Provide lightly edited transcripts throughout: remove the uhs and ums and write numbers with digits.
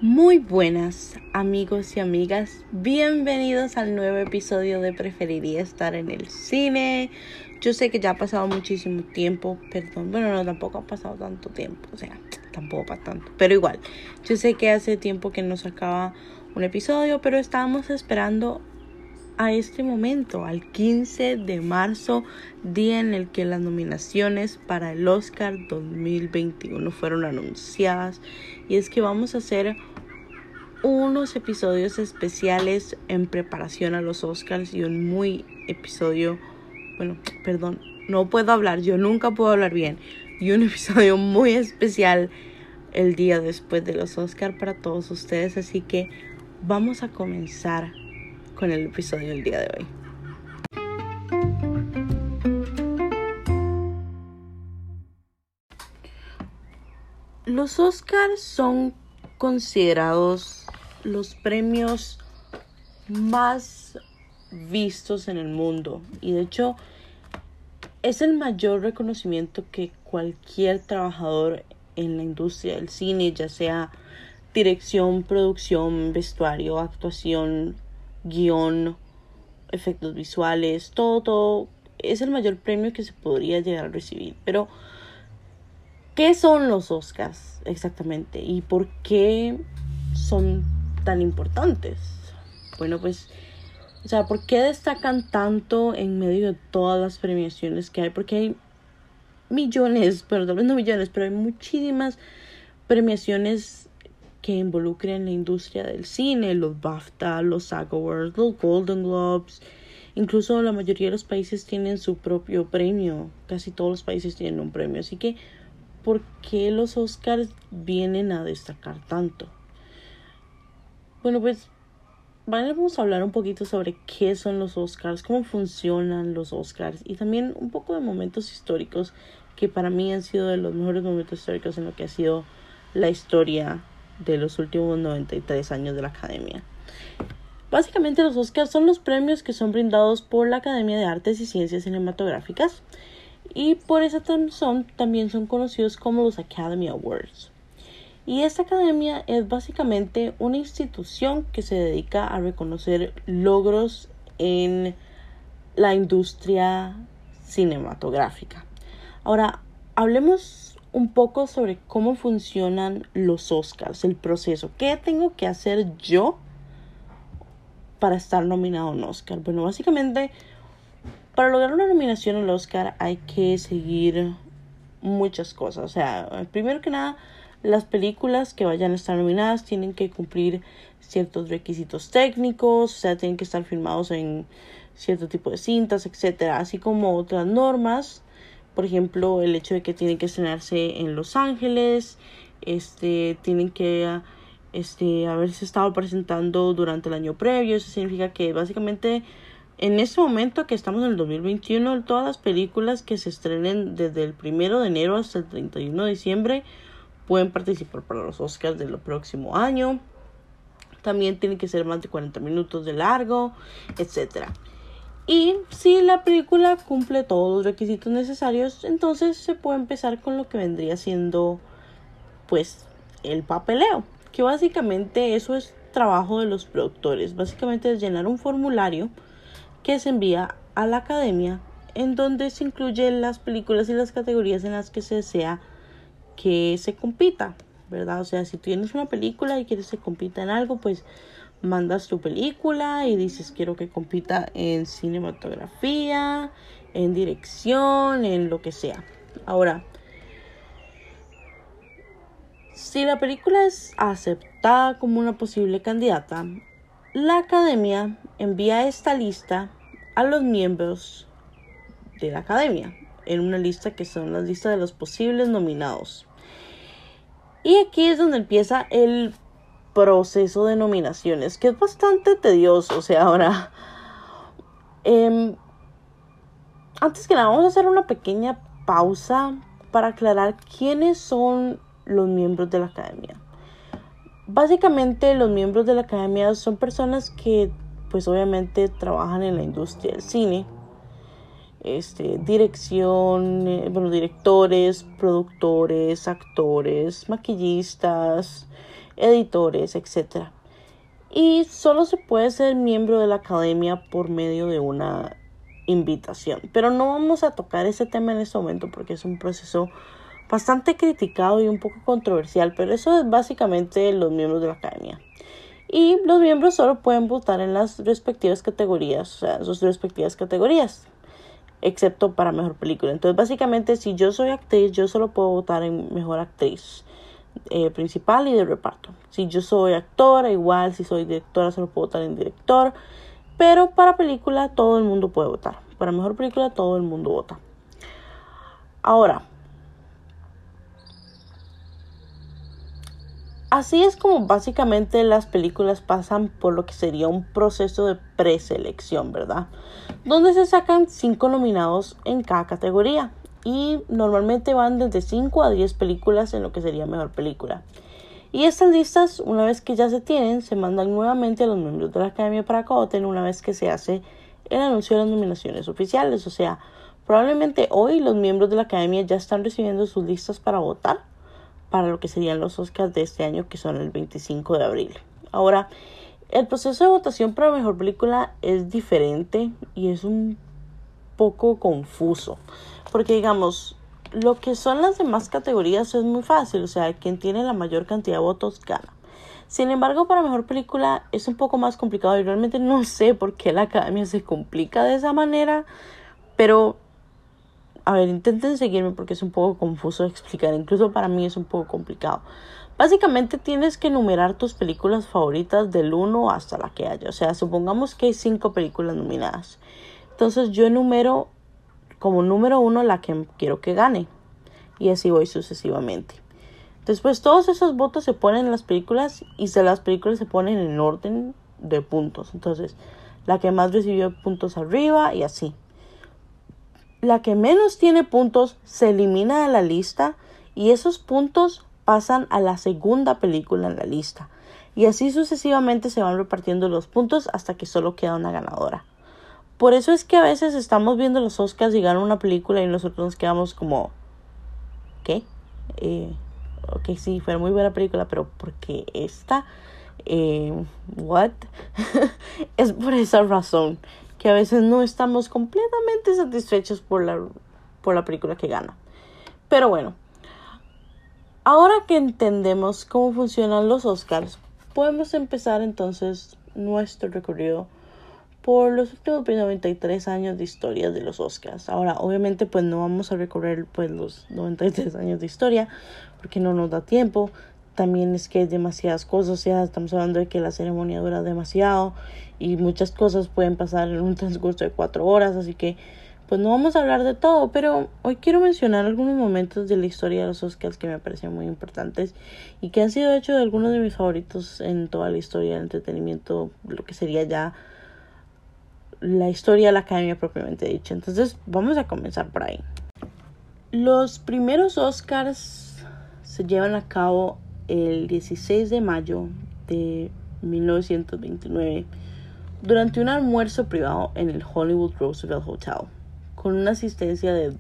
Muy buenas amigos y amigas, bienvenidos al nuevo episodio de Preferiría estar en el cine. Yo sé que ya ha pasado muchísimo tiempo, no, tampoco ha pasado tanto tiempo, tampoco para tanto, pero igual, yo sé que hace tiempo que no sacaba un episodio, pero estábamos esperando a este momento, al 15 de marzo, día en el que las nominaciones para el Oscar 2021 fueron anunciadas. Y es que vamos a hacer unos episodios especiales en preparación a los Oscars y yo nunca puedo hablar bien. Y un episodio muy especial el día después de los Oscars para todos ustedes. Así que vamos a comenzar con el episodio del día de hoy. Los Oscars son considerados los premios más vistos en el mundo y de hecho es el mayor reconocimiento que cualquier trabajador en la industria del cine, ya sea dirección, producción, vestuario, actuación, guión, efectos visuales, todo es el mayor premio que se podría llegar a recibir. Pero ¿qué son los Oscars exactamente? ¿Y por qué son tan importantes? Bueno, pues, ¿por qué destacan tanto en medio de todas las premiaciones que hay? Porque hay millones, tal vez no millones, pero hay muchísimas premiaciones que involucran la industria del cine, los BAFTA, los SAG Awards, los Golden Globes. Incluso la mayoría de los países tienen su propio premio. Casi todos los países tienen un premio. Así que, ¿por qué los Oscars vienen a destacar tanto? Bueno, pues vamos a hablar un poquito sobre qué son los Oscars, cómo funcionan los Oscars y también un poco de momentos históricos que para mí han sido de los mejores momentos históricos en lo que ha sido la historia de los últimos 93 años de la Academia. Básicamente los Oscars son los premios que son brindados por la Academia de Artes y Ciencias Cinematográficas y por esa razón también son conocidos como los Academy Awards. Y esta academia es básicamente una institución que se dedica a reconocer logros en la industria cinematográfica. Ahora, hablemos un poco sobre cómo funcionan los Oscars, el proceso. ¿Qué tengo que hacer yo para estar nominado a un Oscar? Bueno, básicamente, para lograr una nominación al Oscar hay que seguir muchas cosas. Primero que nada, las películas que vayan a estar nominadas tienen que cumplir ciertos requisitos técnicos, tienen que estar filmados en cierto tipo de cintas, etcétera, así como otras normas. Por ejemplo, el hecho de que tienen que estrenarse en Los Ángeles, tienen que haberse estado presentando durante el año previo. Eso significa que básicamente en este momento que estamos en el 2021, todas las películas que se estrenen desde el 1 de enero hasta el 31 de diciembre pueden participar para los Oscars del próximo año. También tienen que ser más de 40 minutos de largo, etc. Y si la película cumple todos los requisitos necesarios, entonces se puede empezar con lo que vendría siendo pues el papeleo, que básicamente eso es trabajo de los productores. Básicamente es llenar un formulario que se envía a la academia en donde se incluyen las películas y las categorías en las que se desea que se compita, ¿verdad? Si tienes una película y quieres que compita en algo, pues mandas tu película y dices quiero que compita en cinematografía, en dirección, en lo que sea. Ahora, si la película es aceptada como una posible candidata, la academia envía esta lista a los miembros de la academia en una lista que son las listas de los posibles nominados. Y aquí es donde empieza el proceso de nominaciones, que es bastante tedioso. Antes que nada vamos a hacer una pequeña pausa para aclarar quiénes son los miembros de la academia. Básicamente los miembros de la academia son personas que pues obviamente trabajan en la industria del cine, directores, productores, actores, maquillistas, editores, etc. Y solo se puede ser miembro de la academia por medio de una invitación. Pero no vamos a tocar ese tema en este momento porque es un proceso bastante criticado y un poco controversial. Pero eso es básicamente los miembros de la academia. Y los miembros solo pueden votar en las respectivas categorías, o sea, sus respectivas categorías, excepto para mejor película. Entonces, básicamente, si yo soy actriz, yo solo puedo votar en mejor actriz principal y de reparto. Si yo soy actora, igual, si soy directora, solo puedo votar en director. Pero para película, todo el mundo puede votar. Para mejor película, todo el mundo vota. Ahora, así es como básicamente las películas pasan por lo que sería un proceso de preselección, ¿verdad? Donde se sacan 5 nominados en cada categoría. Y normalmente van desde 5 a 10 películas en lo que sería mejor película. Y estas listas, una vez que ya se tienen, se mandan nuevamente a los miembros de la academia para que voten una vez que se hace el anuncio de las nominaciones oficiales. O sea, probablemente hoy los miembros de la academia ya están recibiendo sus listas para votar para lo que serían los Oscars de este año, que son el 25 de abril. Ahora, el proceso de votación para mejor película es diferente y es un poco confuso. Porque, digamos, lo que son las demás categorías es muy fácil. O sea, quien tiene la mayor cantidad de votos gana. Sin embargo, para mejor película es un poco más complicado. Y realmente no sé por qué la academia se complica de esa manera. Pero a ver, intenten seguirme porque es un poco confuso de explicar. Incluso para mí es un poco complicado. Básicamente tienes que enumerar tus películas favoritas del 1 hasta la que haya. O sea, supongamos que hay 5 películas nominadas. Entonces yo enumero como número 1 la que quiero que gane. Y así voy sucesivamente. Después todos esos votos se ponen en las películas y las películas se ponen en orden de puntos. Entonces la que más recibió puntos arriba y así. La que menos tiene puntos se elimina de la lista y esos puntos pasan a la segunda película en la lista. Y así sucesivamente se van repartiendo los puntos hasta que solo queda una ganadora. Por eso es que a veces estamos viendo los Oscars y gana una película y nosotros nos quedamos como, ¿qué? Ok, sí, fue muy buena película, pero ¿por qué esta? ¿What? Es por esa razón que a veces no estamos completamente satisfechos por la película que gana. Pero bueno, ahora que entendemos cómo funcionan los Oscars, podemos empezar entonces nuestro recorrido por los últimos 93 años de historia de los Oscars. Ahora, obviamente, pues no vamos a recorrer pues los 93 años de historia porque no nos da tiempo. También es que hay demasiadas cosas, o sea, estamos hablando de que la ceremonia dura demasiado y muchas cosas pueden pasar en un transcurso de 4 horas, así que pues no vamos a hablar de todo, pero hoy quiero mencionar algunos momentos de la historia de los Oscars que me parecen muy importantes y que han sido de hecho algunos de mis favoritos en toda la historia del entretenimiento, lo que sería ya la historia de la academia propiamente dicha. Entonces vamos a comenzar por ahí. Los primeros Oscars se llevan a cabo el 16 de mayo de 1929 durante un almuerzo privado en el Hollywood Roosevelt Hotel con una asistencia de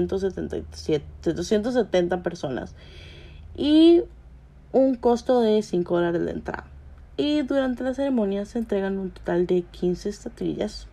270 personas y un costo de $5 de entrada. Y durante la ceremonia se entregan un total de 15 estatuillas.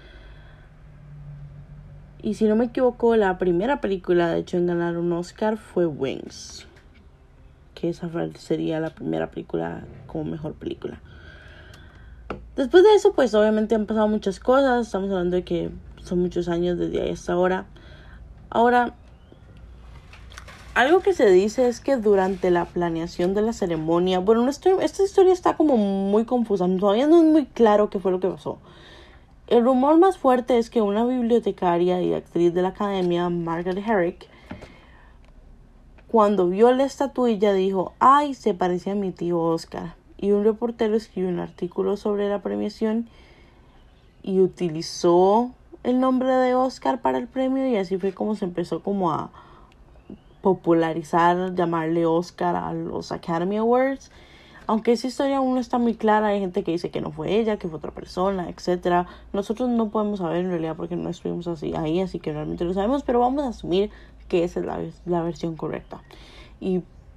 Y si no me equivoco, la primera película de hecho en ganar un Oscar fue Wings, que esa sería la primera película como mejor película. Después de eso, pues obviamente han pasado muchas cosas. Estamos hablando de que son muchos años desde ahí hasta ahora. Ahora, algo que se dice es que durante la planeación de la ceremonia, bueno, esta historia está como muy confusa. Todavía no es muy claro qué fue lo que pasó. El rumor más fuerte es que una bibliotecaria y actriz de la academia, Margaret Herrick, cuando vio la estatuilla dijo, ¡ay, se parece a mi tío Oscar! Y un reportero escribió un artículo sobre la premiación y utilizó el nombre de Oscar para el premio y así fue como se empezó como a popularizar, llamarle Oscar a los Academy Awards. Aunque esa historia aún no está muy clara, hay gente que dice que no fue ella, que fue otra persona, etc. Nosotros no podemos saber en realidad porque no estuvimos ahí, así que realmente lo sabemos, pero vamos a asumir que esa es la versión correcta. Y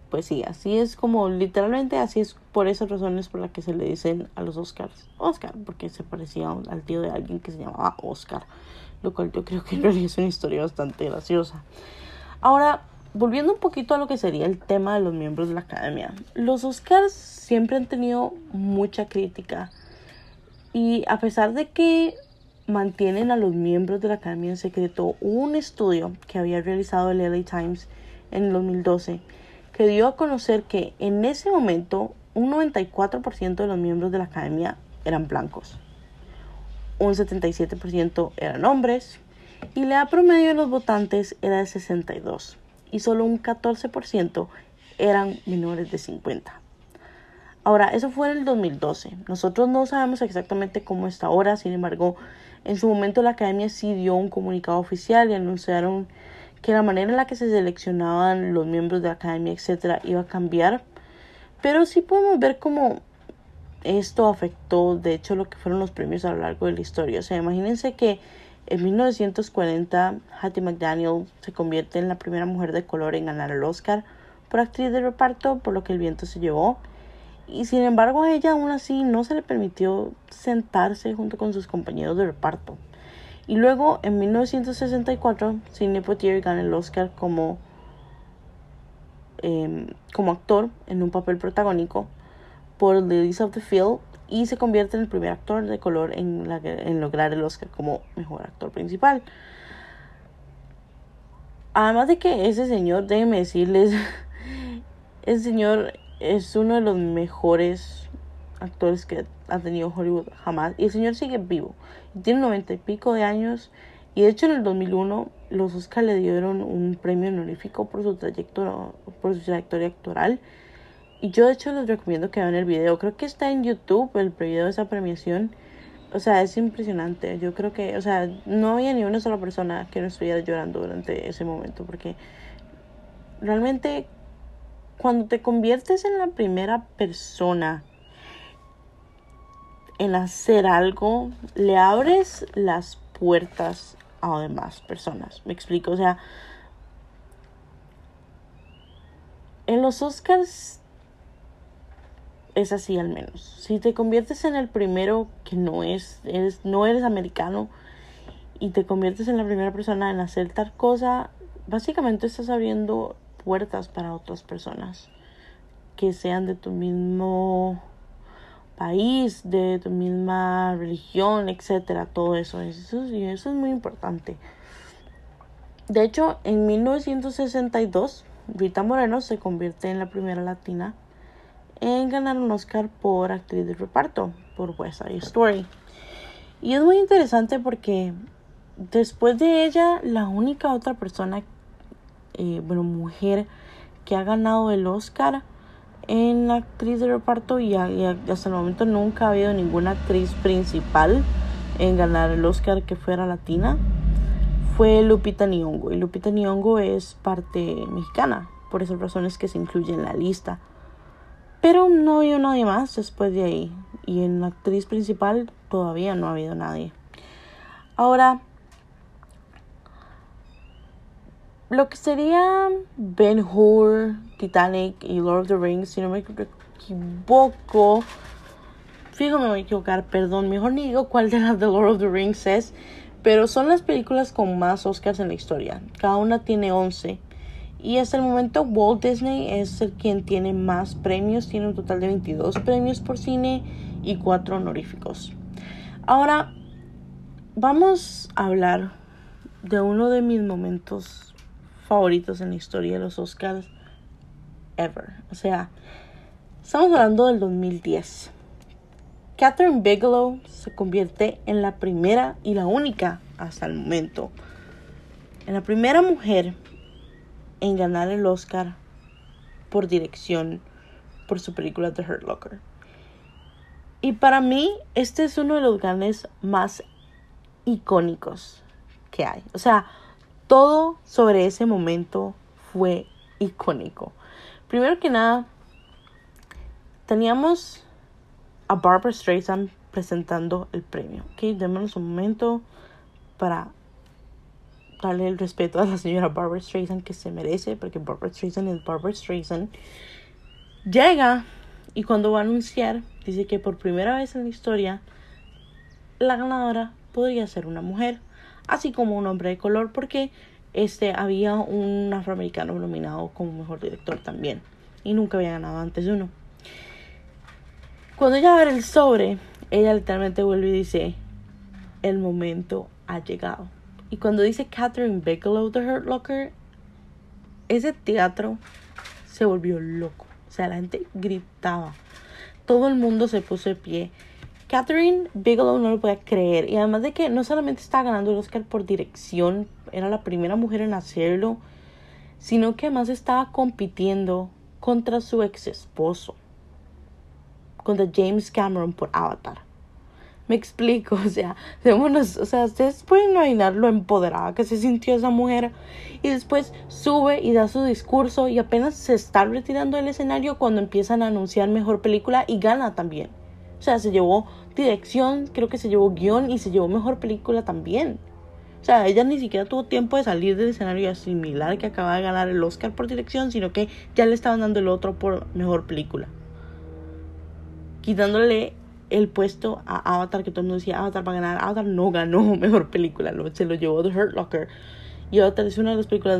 pues sí, así es como, literalmente así es por esas razones por las que se le dicen a los Oscars Oscar, porque se parecía al tío de alguien que se llamaba Oscar, lo cual yo creo que en realidad es una historia bastante graciosa. Ahora, volviendo un poquito a lo que sería el tema de los miembros de la academia, los Oscars siempre han tenido mucha crítica y a pesar de que mantienen a los miembros de la academia en secreto, hubo un estudio que había realizado el LA Times en el 2012 que dio a conocer que en ese momento un 94% de los miembros de la academia eran blancos, un 77% eran hombres y la edad promedio de los votantes era de 62 y solo un 14% eran menores de 50. Ahora, eso fue en el 2012. Nosotros no sabemos exactamente cómo está ahora, sin embargo, en su momento la academia sí dio un comunicado oficial y anunciaron que la manera en la que se seleccionaban los miembros de la academia, etcétera, iba a cambiar. Pero sí podemos ver cómo esto afectó, de hecho, lo que fueron los premios a lo largo de la historia. O sea, imagínense que en 1940, Hattie McDaniel se convierte en la primera mujer de color en ganar el Oscar por actriz de reparto, por lo que el viento se llevó. Y sin embargo a ella aún así no se le permitió sentarse junto con sus compañeros de reparto. Y luego en 1964 Sidney Poitier gana el Oscar como actor en un papel protagónico por Lilies of the Field y se convierte en el primer actor de color en lograr el Oscar como mejor actor principal. Además de que ese señor, déjenme decirles, ese señor es uno de los mejores actores que ha tenido Hollywood jamás. Y el señor sigue vivo. Tiene 90 y pico de años. Y de hecho en el 2001 los Oscar le dieron un premio honorífico por su trayectoria actoral. Y yo de hecho les recomiendo que vean el video. Creo que está en YouTube el video de esa premiación. O sea, es impresionante. Yo creo que, o sea, no había ni una sola persona que no estuviera llorando durante ese momento. Porque realmente cuando te conviertes en la primera persona en hacer algo, le abres las puertas a demás personas. ¿Me explico? O sea, en los Oscars es así al menos. Si te conviertes en el primero que no eres americano y te conviertes en la primera persona en hacer tal cosa, básicamente estás abriendo puertas para otras personas que sean de tu mismo país, de tu misma religión, etcétera, todo eso es muy importante. De hecho, en 1962, Rita Moreno se convierte en la primera latina en ganar un Oscar por actriz de reparto por West Side Story. Y es muy interesante porque después de ella, la única otra persona, mujer que ha ganado el Oscar en la actriz de reparto y hasta el momento nunca ha habido ninguna actriz principal en ganar el Oscar que fuera latina, fue Lupita Nyong'o. Y Lupita Nyong'o es parte mexicana, por esas razones que se incluye en la lista. Pero no ha habido nadie más después de ahí. Y en la actriz principal todavía no ha habido nadie. Ahora, lo que sería Ben-Hur, Titanic y Lord of the Rings, si no me equivoco, fijo me voy a equivocar, perdón, mejor ni digo cuál de las de Lord of the Rings es, pero son las películas con más Oscars en la historia. Cada una tiene 11. Y hasta el momento Walt Disney es el quien tiene más premios, tiene un total de 22 premios por cine y 4 honoríficos. Ahora, vamos a hablar de uno de mis momentos favoritos en la historia de los Oscars ever. O sea, estamos hablando del 2010. Kathryn Bigelow se convierte en la primera y la única hasta el momento, en la primera mujer en ganar el Oscar por dirección por su película The Hurt Locker. Y para mí este es uno de los ganes más icónicos que hay. O sea, todo sobre ese momento fue icónico. Primero que nada, teníamos a Barbra Streisand presentando el premio. Ok, démonos un momento para darle el respeto a la señora Barbra Streisand que se merece, porque Barbra Streisand es Barbra Streisand. Llega y cuando va a anunciar, dice que por primera vez en la historia la ganadora podría ser una mujer, así como un hombre de color, porque había un afroamericano nominado como mejor director también, y nunca había ganado antes de uno. Cuando ella abre el sobre, ella literalmente vuelve y dice: el momento ha llegado. Y cuando dice Kathryn Bigelow de Hurt Locker, ese teatro se volvió loco. O sea, la gente gritaba. Todo el mundo se puso de pie. Kathryn Bigelow no lo podía creer. Y además de que no solamente estaba ganando el Oscar por dirección, era la primera mujer en hacerlo, sino que además estaba compitiendo contra su ex esposo, contra James Cameron por Avatar. Me explico, o sea, ustedes pueden imaginar lo empoderada que se sintió esa mujer. Y después sube y da su discurso y apenas se está retirando del escenario cuando empiezan a anunciar mejor película y gana también. O sea, se llevó dirección, creo que se llevó guión y se llevó mejor película también. O sea, ella ni siquiera tuvo tiempo de salir del escenario y asimilar que acaba de ganar el Oscar por dirección, sino que ya le estaban dando el otro por mejor película, quitándole el puesto a Avatar, que todo el mundo decía Avatar va a ganar. Avatar no ganó mejor película, se lo llevó The Hurt Locker. Y Avatar es una de las películas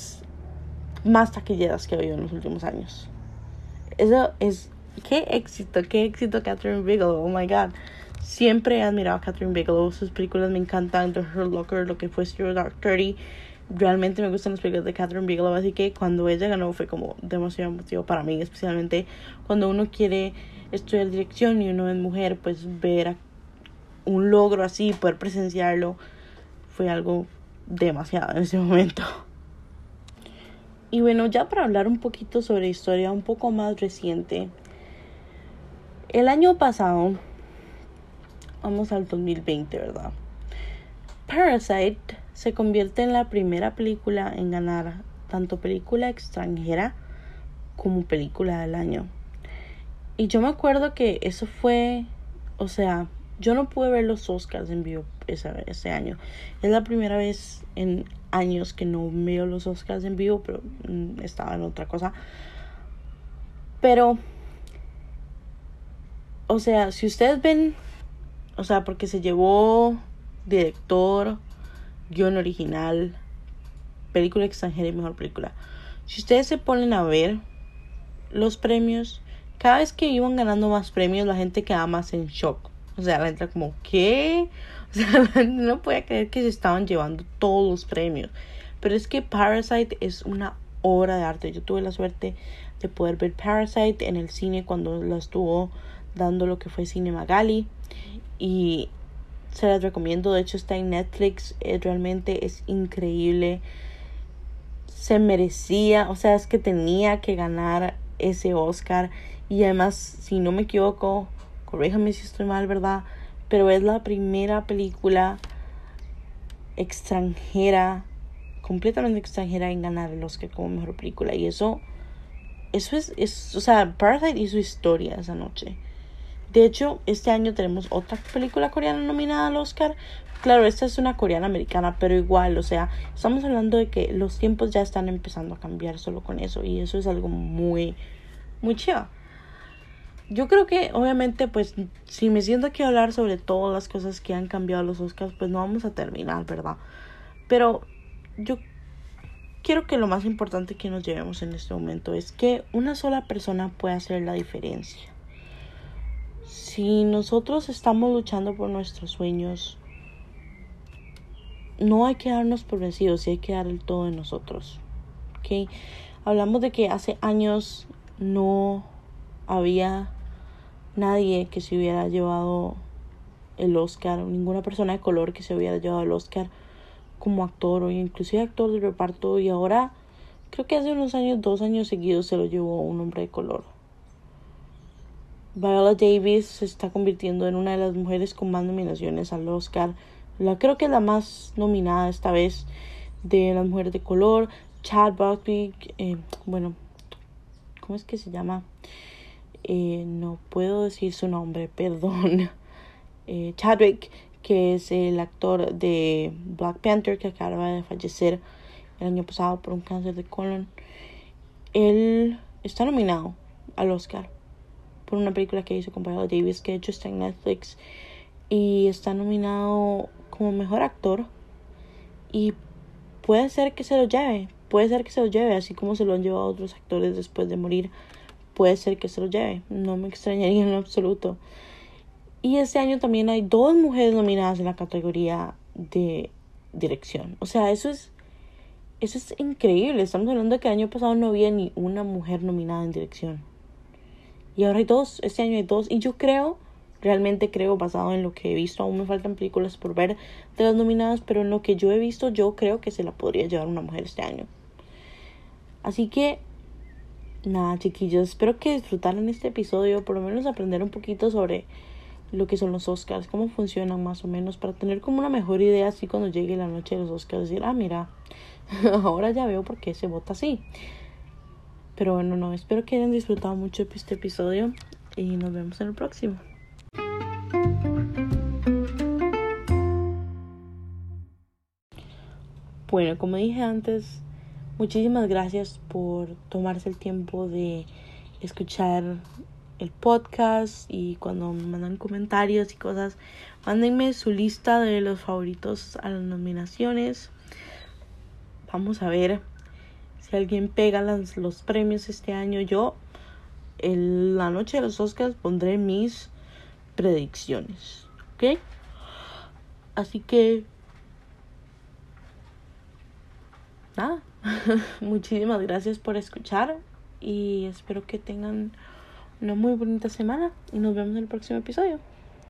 más taquilleras que ha habido en los últimos años. Eso es, qué éxito Kathryn Bigelow, oh my god. Siempre he admirado a Kathryn Bigelow, sus películas me encantan. The Hurt Locker, lo que fue Zero Dark Thirty, realmente me gustan las películas de Kathryn Bigelow, así que cuando ella ganó fue como demasiado emotivo para mí, especialmente cuando uno quiere estudiar dirección y uno es mujer, pues ver un logro así, poder presenciarlo, fue algo demasiado en ese momento. Y bueno, ya para hablar un poquito sobre historia un poco más reciente, el año pasado, vamos al 2020, ¿verdad? Parasite se convierte en la primera película en ganar tanto película extranjera como película del año. Y yo me acuerdo que eso fue, o sea, yo no pude ver los Oscars en vivo ese año. Es la primera vez en años que no veo los Oscars en vivo, pero estaba en otra cosa. Pero, o sea, si ustedes ven, o sea, porque se llevó director, guión original, película extranjera y mejor película. Si ustedes se ponen a ver los premios, cada vez que iban ganando más premios, la gente quedaba más en shock. O sea, la gente como, ¿qué? O sea, la gente no podía creer que se estaban llevando todos los premios. Pero es que Parasite es una obra de arte. Yo tuve la suerte de poder ver Parasite en el cine cuando la estuvo dando lo que fue Cinema Gali. Y se las recomiendo. De hecho, está en Netflix. Realmente es increíble. Se merecía, o sea, es que tenía que ganar ese Oscar. Y además, si no me equivoco, corríjame si estoy mal, ¿verdad? Pero es la primera película extranjera, completamente extranjera, en ganar el Oscar como mejor película. Y eso es, o sea, Parasite hizo historia esa noche. De hecho, este año tenemos otra película coreana nominada al Oscar. Claro, esta es una coreana americana, pero igual, o sea, estamos hablando de que los tiempos ya están empezando a cambiar solo con eso. Y eso es algo muy, muy chido. Yo creo que, obviamente, pues, si me siento aquí a hablar sobre todas las cosas que han cambiado los Oscars, pues no vamos a terminar, ¿verdad? Pero yo quiero que lo más importante que nos llevemos en este momento es que una sola persona puede hacer la diferencia. Si nosotros estamos luchando por nuestros sueños, no hay que darnos por vencidos, hay que dar el todo de nosotros, ¿ok? Hablamos de que hace años no había nadie que se hubiera llevado el Oscar, ninguna persona de color que se hubiera llevado el Oscar como actor o inclusive actor de reparto, y ahora creo que hace unos años, 2 años seguidos, se lo llevó un hombre de color. Viola Davis se está convirtiendo en una de las mujeres con más nominaciones al Oscar. Creo que es la más nominada esta vez de las mujeres de color. Chad Boswick, ¿cómo es que se llama? No puedo decir su nombre, perdón. Chadwick, que es el actor de Black Panther, que acaba de fallecer el año pasado por un cáncer de colon. Él está nominado al Oscar por una película que hizo con Viola Davis, que de hecho está en Netflix, y está nominado como mejor actor. Y puede ser que se lo lleve, así como se lo han llevado otros actores después de morir. Puede ser que se lo lleve, no me extrañaría en lo absoluto. Y este año también hay 2 mujeres nominadas en la categoría de dirección. O sea, eso es increíble. Estamos hablando de que el año pasado no había ni una mujer nominada en dirección. Y ahora hay 2, este año hay 2. Y yo realmente creo, basado en lo que he visto, aún me faltan películas por ver de las nominadas, pero en lo que yo he visto, yo creo que se la podría llevar una mujer este año. Así que, nada, chiquillos, espero que disfrutaran este episodio, por lo menos aprender un poquito sobre lo que son los Oscars, cómo funcionan más o menos, para tener como una mejor idea así cuando llegue la noche de los Oscars, decir, mira, ahora ya veo por qué se vota así. Pero bueno, no, espero que hayan disfrutado mucho este episodio y nos vemos en el próximo. Bueno, como dije antes, muchísimas gracias por tomarse el tiempo de escuchar el podcast, y cuando me mandan comentarios y cosas, mándenme su lista de los favoritos a las nominaciones. Vamos a ver si alguien pega los premios este año. Yo, la noche de los Oscars, pondré mis predicciones, ¿ok? Así que nada, muchísimas gracias por escuchar y espero que tengan una muy bonita semana y nos vemos en el próximo episodio.